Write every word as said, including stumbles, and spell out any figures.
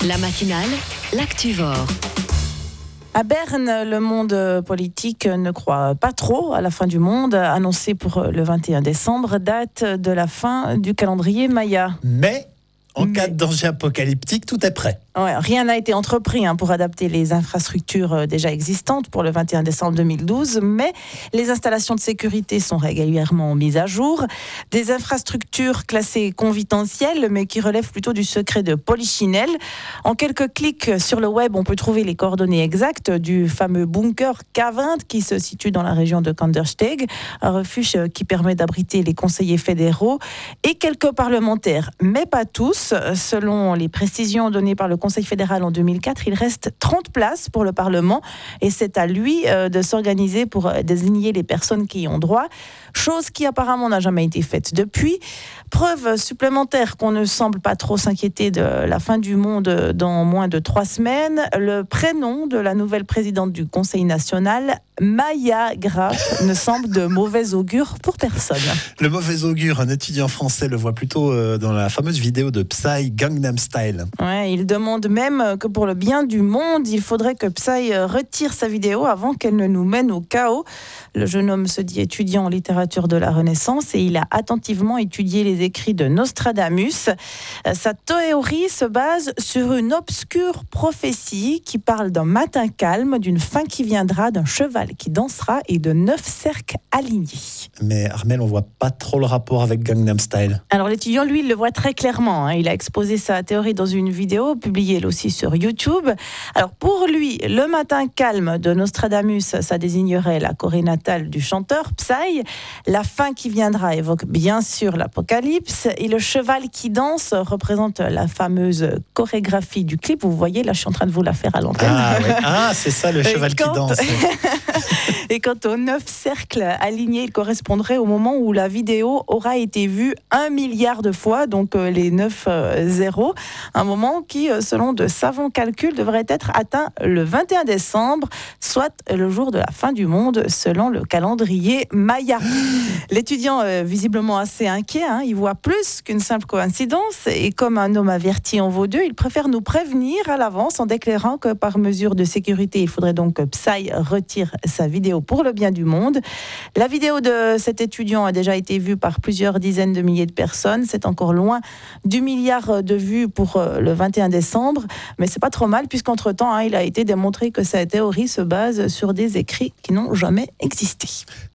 La matinale, l'Activore. À Berne, le monde politique ne croit pas trop à la fin du monde, annoncée pour le vingt et un décembre, date de la fin du calendrier Maya. Mais, en Mais... cas de danger apocalyptique, tout est prêt. Ouais, rien n'a été entrepris hein, pour adapter les infrastructures déjà existantes pour le vingt et un décembre deux mille douze, mais les installations de sécurité sont régulièrement mises à jour. Des infrastructures classées confidentielles, mais qui relèvent plutôt du secret de Polichinelle. En quelques clics sur le web, on peut trouver les coordonnées exactes du fameux bunker K vingt qui se situe dans la région de Kandersteg, un refuge qui permet d'abriter les conseillers fédéraux et quelques parlementaires, mais pas tous. Selon les précisions données par le Conseil fédéral en deux mille quatre, il reste trente places pour le Parlement et c'est à lui euh, de s'organiser pour euh, désigner les personnes qui y ont droit, chose qui apparemment n'a jamais été faite depuis. Preuve supplémentaire qu'on ne semble pas trop s'inquiéter de la fin du monde dans moins de trois semaines, le prénom de la nouvelle présidente du Conseil national, Maya Graff, ne semble de mauvais augure pour personne. Le mauvais augure, un étudiant français le voit plutôt euh, dans la fameuse vidéo de Psy, Gangnam Style. Ouais, il demande même que pour le bien du monde, il faudrait que Psy retire sa vidéo avant qu'elle ne nous mène au chaos. Le jeune homme se dit étudiant en littérature de la Renaissance et il a attentivement étudié les écrits de Nostradamus. Sa théorie se base sur une obscure prophétie qui parle d'un matin calme, d'une fin qui viendra, d'un cheval qui dansera et de neuf cercles alignés. Mais Armel, on voit pas trop le rapport avec Gangnam Style. Alors l'étudiant, lui, il le voit très clairement. Hein. Il a exposé sa théorie dans une vidéo publiée elle aussi sur YouTube. Alors pour lui, le matin calme de Nostradamus, ça désignerait la Corée natale du chanteur Psy. La fin qui viendra évoque bien sûr l'apocalypse et le cheval qui danse représente la fameuse chorégraphie du clip. Vous voyez, là je suis en train de vous la faire à l'antenne. Ah, ouais. Ah c'est ça le cheval quand... qui danse. Et quant aux neuf cercles alignés, il correspondrait au moment où la vidéo aura été vue un milliard de fois, donc euh, les neuf euh, zéros. Un moment qui, euh, selon de savants calculs, devrait être atteint le vingt et un décembre, soit le jour de la fin du monde, selon le calendrier Maya. L'étudiant, euh, visiblement assez inquiet, hein, il voit plus qu'une simple coïncidence. Et comme un homme averti en vaut deux, il préfère nous prévenir à l'avance en déclarant que par mesure de sécurité, il faudrait donc que Psy retire sa vidéo pour le bien du monde. La vidéo de cet étudiant a déjà été vue par plusieurs dizaines de milliers de personnes. C'est encore loin du milliard de vues pour le vingt et un décembre, mais c'est pas trop mal puisqu'entre-temps, hein, il a été démontré que sa théorie se base sur des écrits qui n'ont jamais existé.